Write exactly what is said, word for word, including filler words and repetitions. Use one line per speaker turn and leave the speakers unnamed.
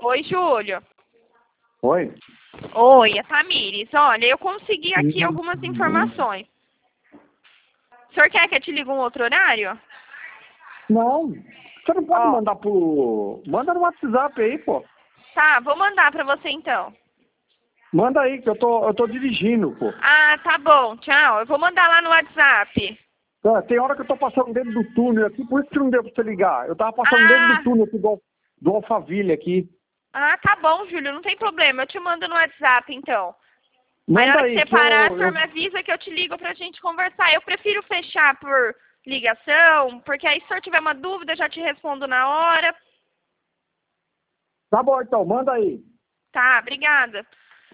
Oi, Júlio.
Oi?
Oi, é Tamires. Olha, eu consegui aqui algumas informações. O senhor quer que eu te ligue um outro horário?
Não. Você não pode
Ó.
mandar pro... Manda no WhatsApp aí, pô.
Tá, vou mandar pra você então.
Manda aí, que eu tô, eu tô dirigindo, pô.
Ah, tá bom. Tchau. Eu vou mandar lá no WhatsApp.
É, tem hora que eu tô passando dentro do túnel aqui, por isso que não deu pra você ligar. Eu tava passando
Ah,
dentro do túnel aqui do, do Alphaville aqui.
ah, tá bom, Júlio. Não tem problema. Eu te mando no WhatsApp então. Mas na
Manda
hora que
aí,
você
que eu,
parar, o senhor
eu...
me avisa que eu te ligo pra gente conversar. Eu prefiro fechar por ligação, porque aí se o senhor tiver uma dúvida, eu já te respondo na hora.
Tá bom, então, manda aí.
Tá, obrigada.